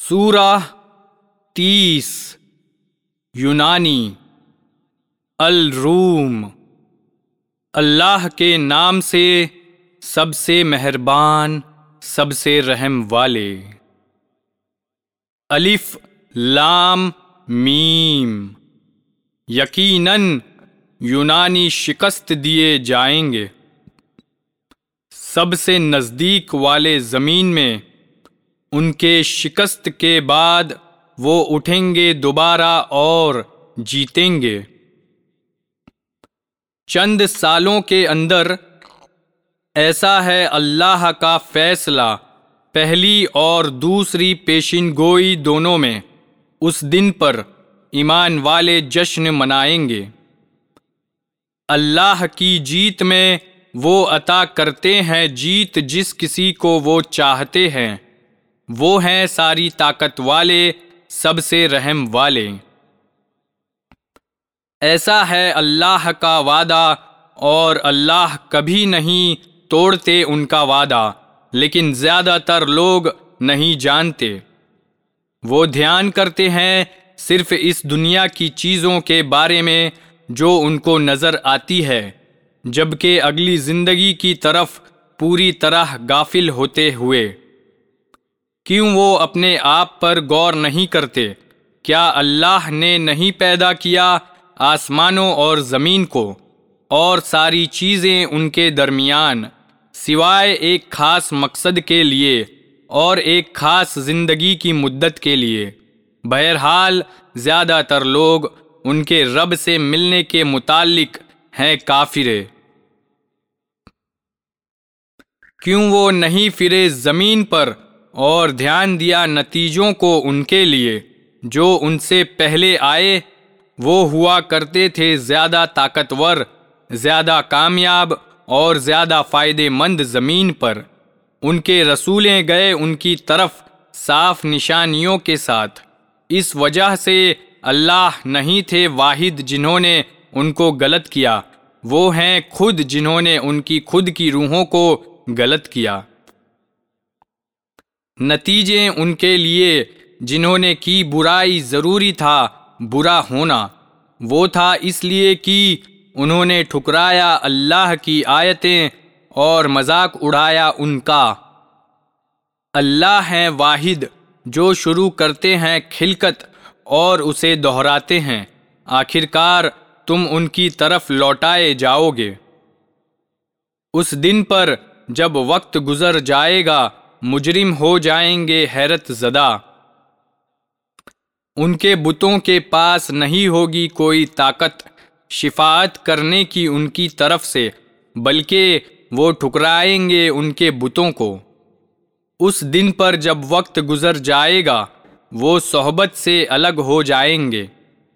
سورہ 30 یونانی الروم۔ اللہ کے نام سے سب سے مہربان، سب سے رحم والے۔ الف لام میم۔ یقیناً یونانی شکست دیے جائیں گے۔ سب سے نزدیک والے زمین میں ان کے شکست کے بعد وہ اٹھیں گے دوبارہ اور جیتیں گے۔ چند سالوں کے اندر ایسا ہے اللہ کا فیصلہ، پہلی اور دوسری پیشین گوئی دونوں میں۔ اس دن پر ایمان والے جشن منائیں گے۔ اللہ کی جیت میں وہ عطا کرتے ہیں جیت جس کسی کو وہ چاہتے ہیں۔ وہ ہیں ساری طاقت والے، سب سے رحم والے۔ ایسا ہے اللہ کا وعدہ، اور اللہ کبھی نہیں توڑتے ان کا وعدہ، لیکن زیادہ تر لوگ نہیں جانتے۔ وہ دھیان کرتے ہیں صرف اس دنیا کی چیزوں کے بارے میں جو ان کو نظر آتی ہے، جبکہ اگلی زندگی کی طرف پوری طرح غافل ہوتے ہوئے۔ کیوں وہ اپنے آپ پر غور نہیں کرتے؟ کیا اللہ نے نہیں پیدا کیا آسمانوں اور زمین کو اور ساری چیزیں ان کے درمیان، سوائے ایک خاص مقصد کے لیے اور ایک خاص زندگی کی مدت کے لیے؟ بہرحال زیادہ تر لوگ ان کے رب سے ملنے کے متعلق ہیں کافر۔ کیوں وہ نہیں پھرے زمین پر اور دھیان دیا نتیجوں کو ان کے لیے جو ان سے پہلے آئے؟ وہ ہوا کرتے تھے زیادہ طاقتور، زیادہ کامیاب اور زیادہ فائدہ مند زمین پر۔ ان کے رسولیں گئے ان کی طرف صاف نشانیوں کے ساتھ۔ اس وجہ سے اللہ نہیں تھے واحد جنہوں نے ان کو غلط کیا، وہ ہیں خود جنہوں نے ان کی خود کی روحوں کو غلط کیا۔ نتیجے ان کے لیے جنہوں نے کی برائی ضروری تھا برا ہونا، وہ تھا اس لیے کہ انہوں نے ٹھکرایا اللہ کی آیتیں اور مذاق اڑایا ان کا۔ اللہ ہیں واحد جو شروع کرتے ہیں خلقت اور اسے دہراتے ہیں، آخرکار تم ان کی طرف لوٹائے جاؤ گے۔ اس دن پر جب وقت گزر جائے گا مجرم ہو جائیں گے حیرت زدہ۔ ان کے بتوں کے پاس نہیں ہوگی کوئی طاقت شفاعت کرنے کی ان کی طرف سے، بلکہ وہ ٹھکرائیں گے ان کے بتوں کو۔ اس دن پر جب وقت گزر جائے گا وہ صحبت سے الگ ہو جائیں گے۔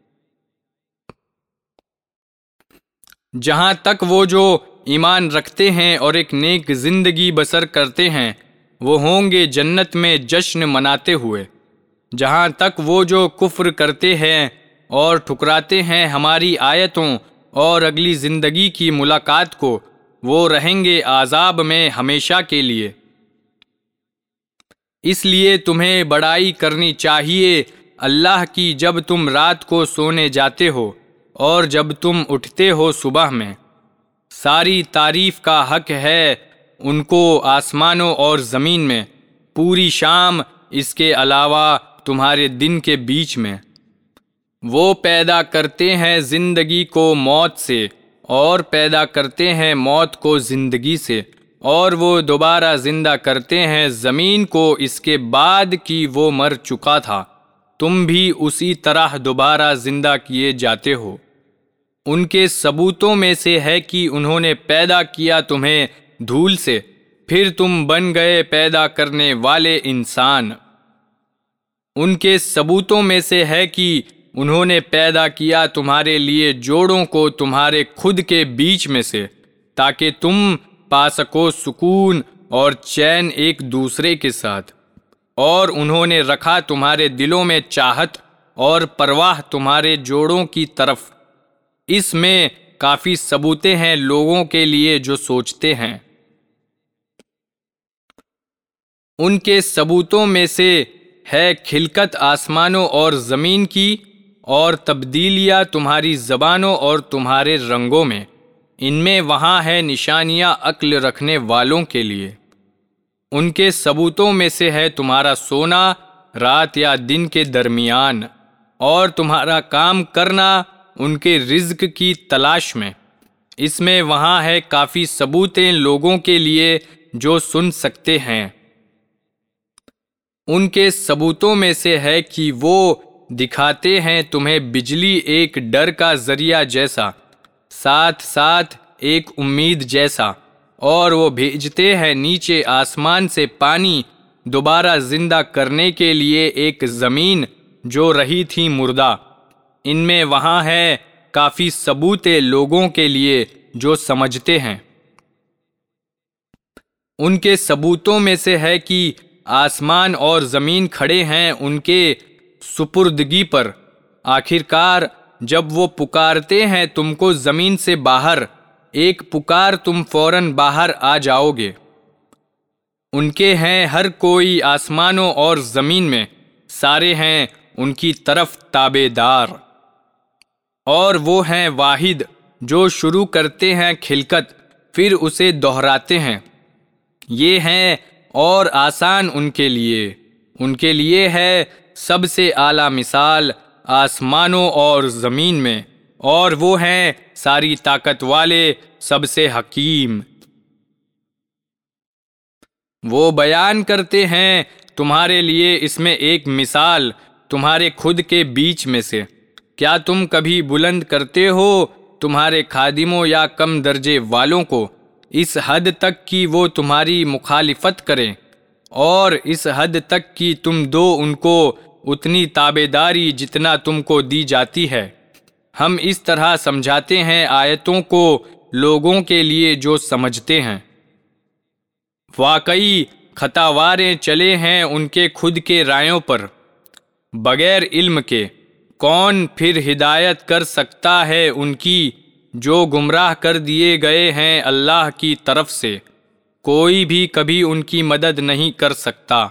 جہاں تک وہ جو ایمان رکھتے ہیں اور ایک نیک زندگی بسر کرتے ہیں وہ ہوں گے جنت میں جشن مناتے ہوئے۔ جہاں تک وہ جو کفر کرتے ہیں اور ٹھکراتے ہیں ہماری آیتوں اور اگلی زندگی کی ملاقات کو، وہ رہیں گے عذاب میں ہمیشہ کے لیے۔ اس لیے تمہیں بڑائی کرنی چاہیے اللہ کی جب تم رات کو سونے جاتے ہو اور جب تم اٹھتے ہو صبح میں۔ ساری تعریف کا حق ہے ان کو آسمانوں اور زمین میں، پوری شام اس کے علاوہ تمہارے دن کے بیچ میں۔ وہ پیدا کرتے ہیں زندگی کو موت سے اور پیدا کرتے ہیں موت کو زندگی سے، اور وہ دوبارہ زندہ کرتے ہیں زمین کو اس کے بعد کہ وہ مر چکا تھا۔ تم بھی اسی طرح دوبارہ زندہ کیے جاتے ہو۔ ان کے ثبوتوں میں سے ہے کہ انہوں نے پیدا کیا تمہیں دھول سے، پھر تم بن گئے پیدا کرنے والے انسان۔ ان کے ثبوتوں میں سے ہے کہ انہوں نے پیدا کیا تمہارے لیے جوڑوں کو تمہارے خود کے بیچ میں سے، تاکہ تم پا سکو سکون اور چین ایک دوسرے کے ساتھ۔ اور انہوں نے رکھا تمہارے دلوں میں چاہت اور پرواہ تمہارے جوڑوں کی طرف۔ اس میں کافی ثبوتیں ہیں لوگوں کے لیے جو سوچتے ہیں۔ ان کے ثبوتوں میں سے ہے خلقت آسمانوں اور زمین کی، اور تبدیلیاں تمہاری زبانوں اور تمہارے رنگوں میں، ان میں وہاں ہے نشانیاں عقل رکھنے والوں کے لیے۔ ان کے ثبوتوں میں سے ہے تمہارا سونا رات یا دن کے درمیان، اور تمہارا کام کرنا ان کے رزق کی تلاش میں۔ اس میں وہاں ہے کافی ثبوتیں لوگوں کے لیے جو سن سکتے ہیں۔ ان کے ثبوتوں میں سے ہے کہ وہ دکھاتے ہیں تمہیں بجلی ایک ڈر کا ذریعہ جیسا، ساتھ ساتھ ایک امید جیسا، اور وہ بھیجتے ہیں نیچے آسمان سے پانی دوبارہ زندہ کرنے کے لیے ایک زمین جو رہی تھی مردہ۔ ان میں وہاں ہے کافی ثبوت لوگوں کے لیے جو سمجھتے ہیں۔ ان کے ثبوتوں میں سے ہے کہ آسمان اور زمین کھڑے ہیں ان کے سپردگی پر۔ آخرکار جب وہ پکارتے ہیں تم کو زمین سے باہر، ایک پکار تم فوراً باہر آ جاؤ گے۔ ان کے ہیں ہر کوئی آسمانوں اور زمین میں، سارے ہیں ان کی طرف تابع دار۔ اور وہ ہیں واحد جو شروع کرتے ہیں خلقت پھر اسے دہراتے ہیں۔ یہ ہیں اور آسان ان کے لیے ہے سب سے اعلیٰ مثال آسمانوں اور زمین میں، اور وہ ہیں ساری طاقت والے سب سے حکیم۔ وہ بیان کرتے ہیں تمہارے لیے اس میں ایک مثال تمہارے خود کے بیچ میں سے۔ کیا تم کبھی بلند کرتے ہو تمہارے خادموں یا کم درجے والوں کو، اس حد تک کہ وہ تمہاری مخالفت کریں، اور اس حد تک کہ تم دو ان کو اتنی تابع داری جتنا تم کو دی جاتی ہے؟ ہم اس طرح سمجھاتے ہیں آیتوں کو لوگوں کے لیے جو سمجھتے ہیں۔ واقعی خطاواریں چلے ہیں ان کے خود کے رایوں پر، بغیر علم کے۔ کون پھر ہدایت کر سکتا ہے ان کی جو گمراہ کر دیے گئے ہیں اللہ کی طرف سے؟ کوئی بھی کبھی ان کی مدد نہیں کر سکتا۔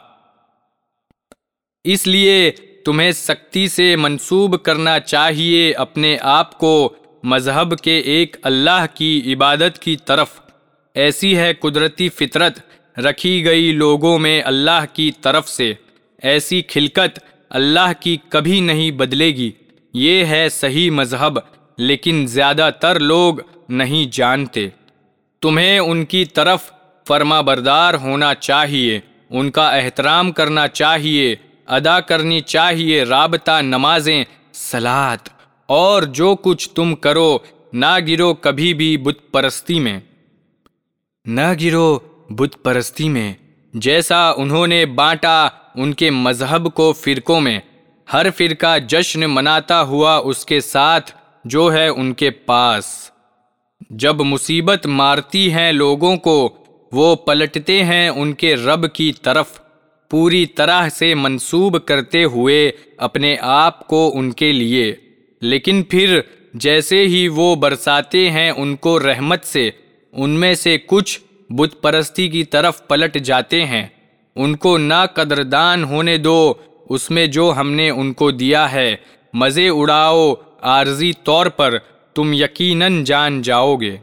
اس لیے تمہیں سختی سے منسوب کرنا چاہیے اپنے آپ کو مذہب کے ایک اللہ کی عبادت کی طرف۔ ایسی ہے قدرتی فطرت رکھی گئی لوگوں میں اللہ کی طرف سے، ایسی خلقت اللہ کی کبھی نہیں بدلے گی۔ یہ ہے صحیح مذہب، لیکن زیادہ تر لوگ نہیں جانتے۔ تمہیں ان کی طرف فرما بردار ہونا چاہیے، ان کا احترام کرنا چاہیے، ادا کرنی چاہیے رابطہ نمازیں، صلات، اور جو کچھ تم کرو نہ گرو کبھی بھی بت پرستی میں۔ نہ گرو بت پرستی میں، جیسا انہوں نے بانٹا ان کے مذہب کو فرقوں میں، ہر فرقہ جشن مناتا ہوا اس کے ساتھ جو ہے ان کے پاس۔ جب مصیبت مارتی ہیں لوگوں کو، وہ پلٹتے ہیں ان کے رب کی طرف، پوری طرح سے منسوب کرتے ہوئے اپنے آپ کو ان کے لیے۔ لیکن پھر جیسے ہی وہ برساتے ہیں ان کو رحمت سے، ان میں سے کچھ بت پرستی کی طرف پلٹ جاتے ہیں۔ ان کو نہ قدردان ہونے دو اس میں جو ہم نے ان کو دیا ہے، مزے اڑاؤ عارضی طور پر، تم یقیناً جان جاؤ گے۔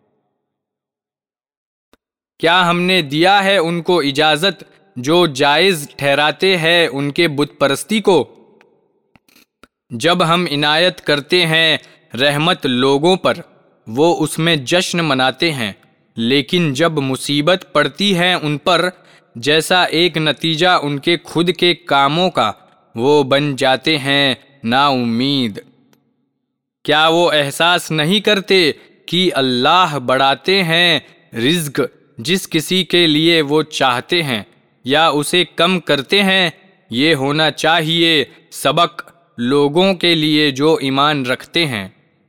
کیا ہم نے دیا ہے ان کو اجازت جو جائز ٹھہراتے ہیں ان کے بت پرستی کو؟ جب ہم عنایت کرتے ہیں رحمت لوگوں پر، وہ اس میں جشن مناتے ہیں، لیکن جب مصیبت پڑتی ہے ان پر، جیسا ایک نتیجہ ان کے خود کے کاموں کا، وہ بن جاتے ہیں نا امید۔ کیا وہ احساس نہیں کرتے کہ اللہ بڑھاتے ہیں رزق جس کسی کے لیے وہ چاہتے ہیں، یا اسے کم کرتے ہیں؟ یہ ہونا چاہیے سبق لوگوں کے لیے جو ایمان رکھتے ہیں۔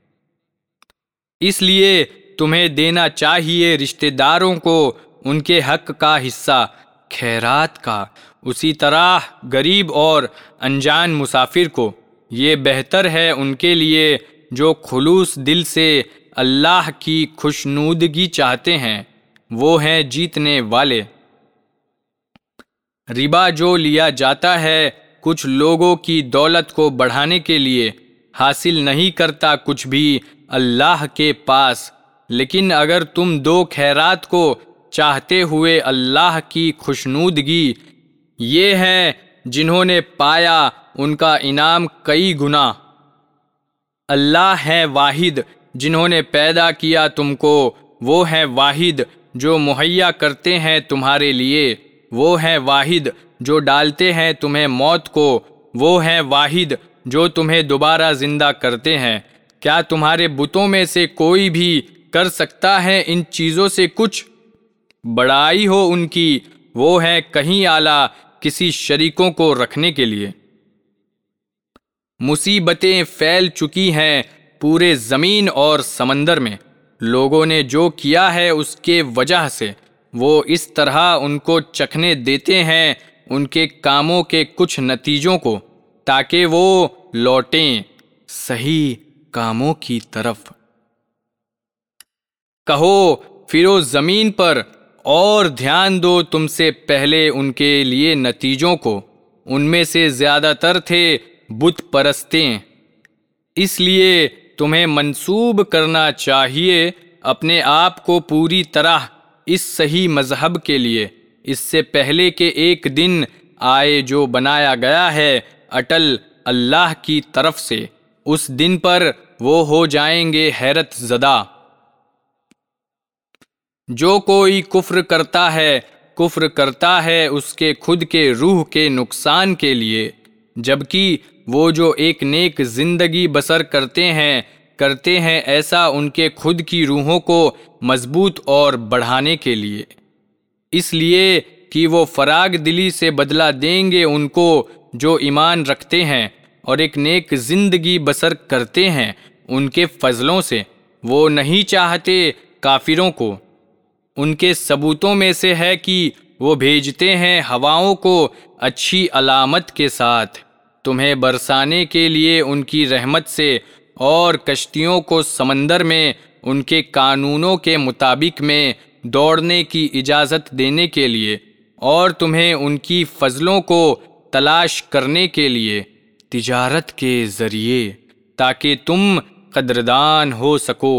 اس لیے تمہیں دینا چاہیے رشتہ داروں کو ان کے حق کا حصہ خیرات کا، اسی طرح غریب اور انجان مسافر کو۔ یہ بہتر ہے ان کے لیے جو خلوص دل سے اللہ کی خوشنودگی چاہتے ہیں، وہ ہیں جیتنے والے۔ ربا جو لیا جاتا ہے کچھ لوگوں کی دولت کو بڑھانے کے لیے حاصل نہیں کرتا کچھ بھی اللہ کے پاس، لیکن اگر تم دو خیرات کو چاہتے ہوئے اللہ کی خوشنودگی، یہ ہیں جنہوں نے پایا ان کا انعام کئی گنا۔ اللہ ہے واحد، جنہوں نے پیدا کیا تم کو، وہ ہے واحد جو مہیا کرتے ہیں تمہارے لیے، وہ ہے واحد جو ڈالتے ہیں تمہیں موت کو، وہ ہے واحد جو تمہیں دوبارہ زندہ کرتے ہیں۔ کیا تمہارے بتوں میں سے کوئی بھی کر سکتا ہے ان چیزوں سے کچھ؟ بڑائی ہو ان کی، وہ ہے کہیں اعلیٰ کسی شریکوں کو رکھنے کے لیے۔ مصیبتیں پھیل چکی ہیں پورے زمین اور سمندر میں، لوگوں نے جو کیا ہے اس کے وجہ سے وہ اس طرح ان کو چکھنے دیتے ہیں ان کے کاموں کے کچھ نتیجوں کو، تاکہ وہ لوٹیں صحیح کاموں کی طرف۔ کہو پھرو زمین پر اور دھیان دو تم سے پہلے ان کے لیے نتیجوں کو، ان میں سے زیادہ تر تھے بت پرستیں، اس لیے تمہیں منسوب کرنا چاہیے اپنے آپ کو پوری طرح اس صحیح مذہب کے لیے، اس سے پہلے کہ ایک دن آئے جو بنایا گیا ہے اٹل اللہ کی طرف سے، اس دن پر وہ ہو جائیں گے حیرت زدہ۔ جو کوئی کفر کرتا ہے اس کے خود کے روح کے نقصان کے لیے، جبکہ وہ جو ایک نیک زندگی بسر کرتے ہیں ایسا ان کے خود کی روحوں کو مضبوط اور بڑھانے کے لیے، اس لیے کہ وہ فراغ دلی سے بدلہ دیں گے ان کو جو ایمان رکھتے ہیں اور ایک نیک زندگی بسر کرتے ہیں ان کے فضلوں سے۔ وہ نہیں چاہتے کافروں کو۔ ان کے ثبوتوں میں سے ہے کہ وہ بھیجتے ہیں ہواؤں کو اچھی علامت کے ساتھ تمہیں برسانے کے لیے ان کی رحمت سے، اور کشتیوں کو سمندر میں ان کے قانونوں کے مطابق میں دوڑنے کی اجازت دینے کے لیے، اور تمہیں ان کی فضلوں کو تلاش کرنے کے لیے تجارت کے ذریعے، تاکہ تم قدردان ہو سکو۔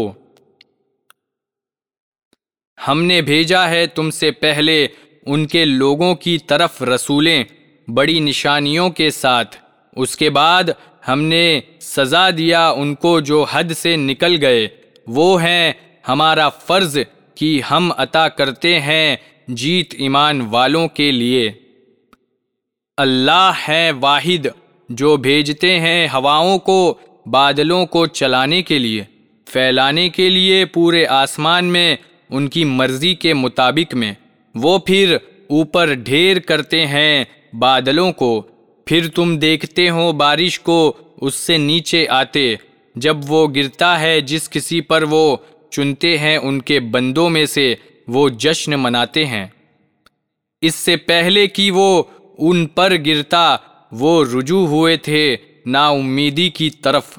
ہم نے بھیجا ہے تم سے پہلے ان کے لوگوں کی طرف رسولیں بڑی نشانیوں کے ساتھ، اس کے بعد ہم نے سزا دیا ان کو جو حد سے نکل گئے، وہ ہے ہمارا فرض کہ ہم عطا کرتے ہیں جیت ایمان والوں کے لیے۔ اللہ ہے واحد جو بھیجتے ہیں ہواؤں کو بادلوں کو چلانے کے لیے، پھیلانے کے لیے پورے آسمان میں ان کی مرضی کے مطابق میں، وہ پھر اوپر ڈھیر کرتے ہیں بادلوں کو، پھر تم دیکھتے ہو بارش کو اس سے نیچے آتے، جب وہ گرتا ہے جس کسی پر وہ چنتے ہیں ان کے بندوں میں سے وہ جشن مناتے ہیں، اس سے پہلے کہ وہ ان پر گرتا وہ رجوع ہوئے تھے نا امیدی کی طرف۔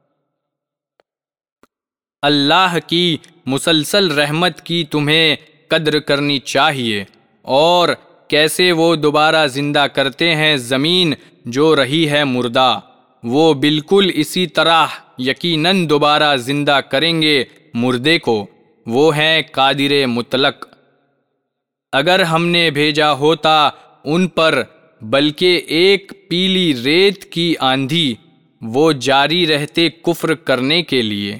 اللہ کی مسلسل رحمت کی تمہیں قدر کرنی چاہیے، اور کیسے وہ دوبارہ زندہ کرتے ہیں زمین جو رہی ہے مردہ، وہ بالکل اسی طرح یقیناً دوبارہ زندہ کریں گے مردے کو، وہ ہیں قادر مطلق۔ اگر ہم نے بھیجا ہوتا ان پر بلکہ ایک پیلی ریت کی آندھی، وہ جاری رہتے کفر کرنے کے لیے۔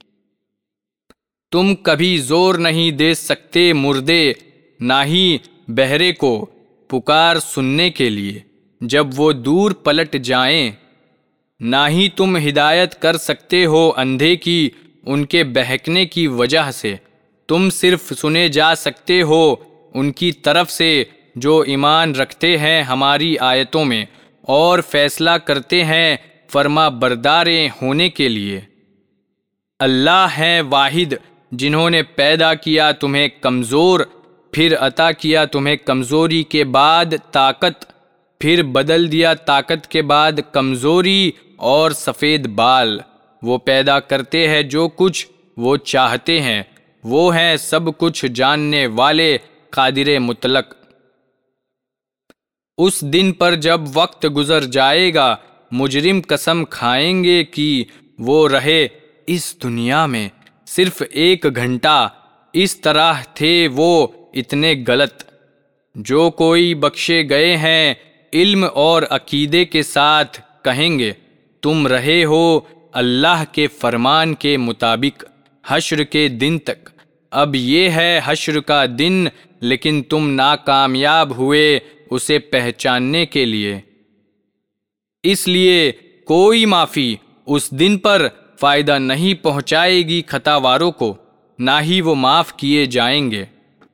تم کبھی زور نہیں دے سکتے مردے نہ ہی بہرے کو پکار سننے کے لیے جب وہ دور پلٹ جائیں، نہ ہی تم ہدایت کر سکتے ہو اندھے کی ان کے بہکنے کی وجہ سے، تم صرف سنے جا سکتے ہو ان کی طرف سے جو ایمان رکھتے ہیں ہماری آیتوں میں اور فیصلہ کرتے ہیں فرما برداریں ہونے کے لیے۔ اللہ ہے واحد جنہوں نے پیدا کیا تمہیں کمزور، پھر عطا کیا تمہیں کمزوری کے بعد طاقت، پھر بدل دیا طاقت کے بعد کمزوری اور سفید بال، وہ پیدا کرتے ہیں جو کچھ وہ چاہتے ہیں، وہ ہیں سب کچھ جاننے والے قادر مطلق۔ اس دن پر جب وقت گزر جائے گا مجرم قسم کھائیں گے کہ وہ رہے اس دنیا میں صرف 1 گھنٹہ، اس طرح تھے وہ اتنے غلط۔ جو کوئی بخشے گئے ہیں علم اور عقیدے کے ساتھ کہیں گے تم رہے ہو اللہ کے فرمان کے مطابق حشر کے دن تک، اب یہ ہے حشر کا دن لیکن تم ناکامیاب ہوئے اسے پہچاننے کے لیے، اس لیے کوئی معافی اس دن پر فائدہ نہیں پہنچائے گی خطاواروں کو، نہ ہی وہ معاف کیے جائیں گے۔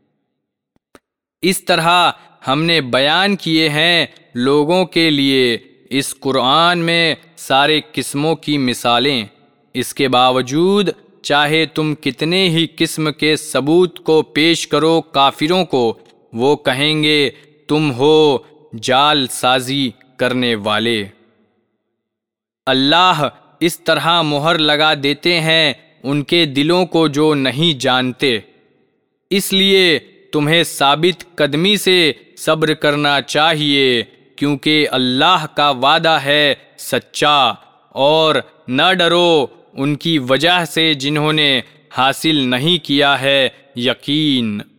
اس طرح ہم نے بیان کیے ہیں لوگوں کے لیے اس قرآن میں سارے قسموں کی مثالیں، اس کے باوجود چاہے تم کتنے ہی قسم کے ثبوت کو پیش کرو کافروں کو، وہ کہیں گے تم ہو جال سازی کرنے والے۔ اللہ اس طرح مہر لگا دیتے ہیں ان کے دلوں کو جو نہیں جانتے، اس لیے تمہیں ثابت قدمی سے صبر کرنا چاہیے کیونکہ اللہ کا وعدہ ہے سچا، اور نہ ڈرو ان کی وجہ سے جنہوں نے حاصل نہیں کیا ہے یقین۔